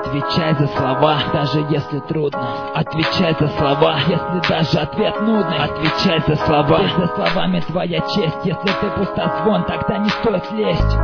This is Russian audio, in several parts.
Отвечай за слова, даже если трудно. Отвечай за слова, если даже ответ нудный. Отвечай за слова, ведь за словами твоя честь. Если ты пустозвон, тогда не стоит лезть.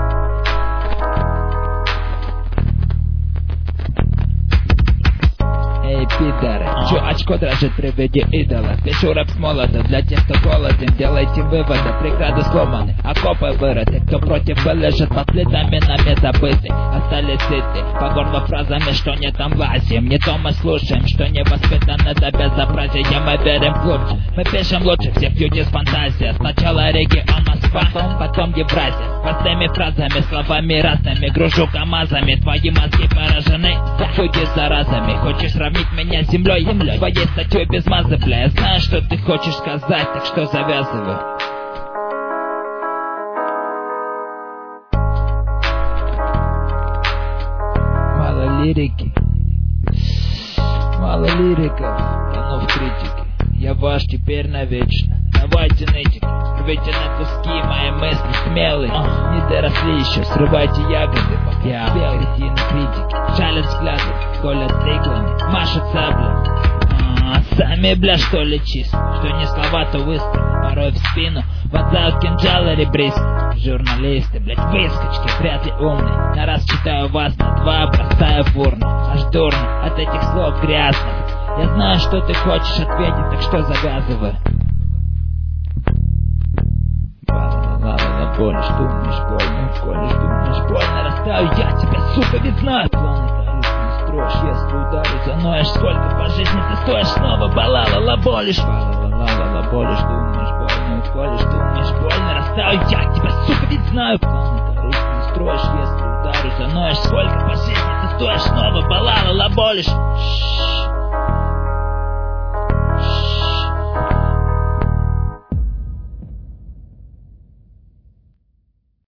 Эй, пидоры, чё очко дрожит при виде идола? Пишу рэп с молода для тех, кто голоден. Делайте выводы, преграды сломаны, окопы вырыты. Кто против лежит под плитами, нами забыты. Остались сыты, по горло фразами, что не там лазим. Не то мы слушаем, что не воспитаны до безобразия. Мы верим глубже, мы пишем лучше всех людей с фантазией. Сначала регион Москва, потом Евразия. Простыми фразами, словами разными, гружу КамАЗами. Твои мозги поражены, худи заразами. Хочешь сравнить меня с землей? Твоей статьей без мазы, бля. Я знаю, что ты хочешь сказать, так что завязывай. Мало лирики, мало лириков, тону в критике. Я ваш теперь навечно. Давайте нытики, рвите на куски мои мысли смелые. Не доросли еще, срывайте ягоды, пока впереди на критике. Жалят взгляды, колят триглами, машут саблем. Сами, бля, что ли, чисто? Что не слова, то выстрелы, порой в спину вонзают кинжалы ребристые. Журналисты, блядь, выскочки, вряд ли умные. На раз читаю вас, на два бросаю в урну. Аж дурно от этих слов грязных. Я знаю, что ты хочешь ответить, так что завязывай. Колешь, думаешь больно, колешь, думаешь больно. Растаю я тебя, сука, ведь знаю. Планы корыстные строишь, если ударю, заноешь. Сколько по жизни ты стоишь, снова балала, лаболишь. Балала, лаболишь, думаешь больно, уколешь, думаешь больно. Растаю я тебя, сука, ведь знаю. Планы корыстные строишь, если ударю, заноешь. Сколько по жизни ты стоишь, снова балала, лаболишь.